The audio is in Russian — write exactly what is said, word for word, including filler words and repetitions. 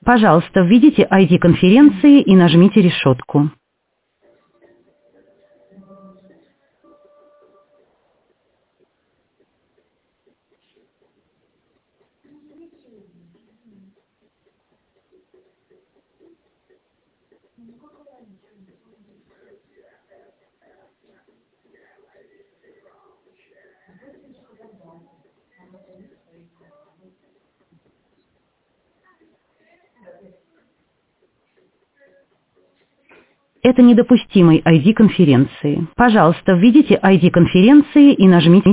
Пожалуйста, введите ай ди конференции и нажмите решетку. Это недопустимый ай ди конференции. Пожалуйста, введите ай ди конференции и нажмите